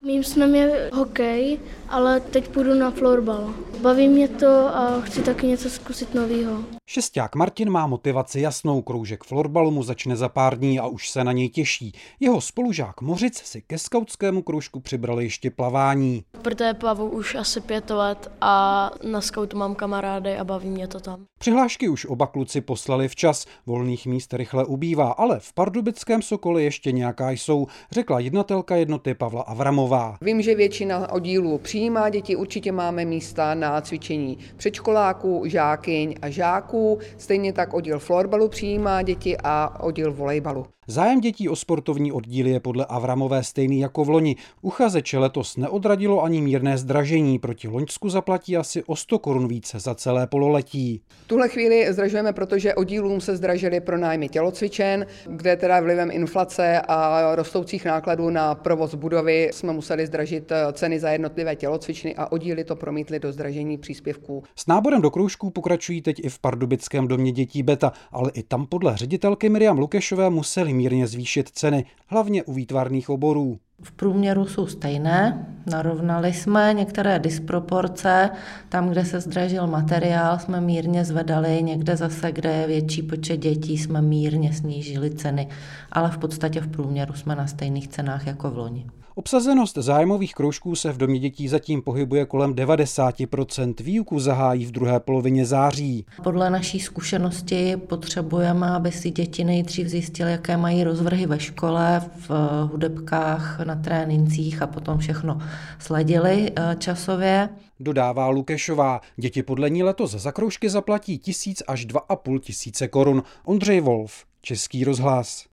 Mým snem je hokej, ale teď půjdu na florbal. Baví mě to a chci taky něco zkusit nového. Šesták Martin má motivaci jasnou, kroužek florbalu mu začne za pár dní a už se na něj těší. Jeho spolužák Mořic si ke skautskému kroužku přibral ještě plavání. Protože plavu už asi 5 let a na skautu mám kamarády a baví mě to tam. Přihlášky už oba kluci poslali včas, volných míst rychle ubývá, ale v pardubickém Sokole ještě nějaká jsou, řekla jednatelka jednoty Pavla Avramová. Vím, že většina oddílů přijímá děti, určitě máme místa na cvičení předškoláků, žákyň a žáků, stejně tak oddíl florbalu přijímá děti a oddíl volejbalu. Zájem dětí o sportovní oddíly je podle Avramové stejný jako v loni. Uchazeče letos neodradilo ani mírné zdražení, proti loňsku zaplatí asi o 100 korun více za celé pololetí. V tuhle chvíli zdražujeme, protože oddílům se zdražily pronájmy tělocvičen, kde teda vlivem inflace a rostoucích nákladů na provoz budovy jsme museli zdražit ceny za jednotlivé tělocvičny a oddíly to promítly do zdražení příspěvků. S náborem do kroužků pokračují teď i v pardubickém domě dětí Beta, ale i tam podle ředitelky Miriam Lukešové museli mírně zvýšit ceny, hlavně u výtvarných oborů. V průměru jsou stejné, narovnali jsme některé disproporce, tam, kde se zdražil materiál, jsme mírně zvedali, někde zase, kde je větší počet dětí, jsme mírně snížili ceny, ale v podstatě v průměru jsme na stejných cenách jako v loni. Obsazenost zájmových kroužků se v domě dětí zatím pohybuje kolem 90%, výuku zahájí v druhé polovině září. Podle naší zkušenosti potřebujeme, aby si děti nejdřív zjistily, jaké mají rozvrhy ve škole, v hudebkách, na trénincích a potom všechno sledili časově. Dodává Lukešová, děti podle ní letos za kroužky zaplatí 1000 až 2500 korun. Ondřej Wolf, Český rozhlas.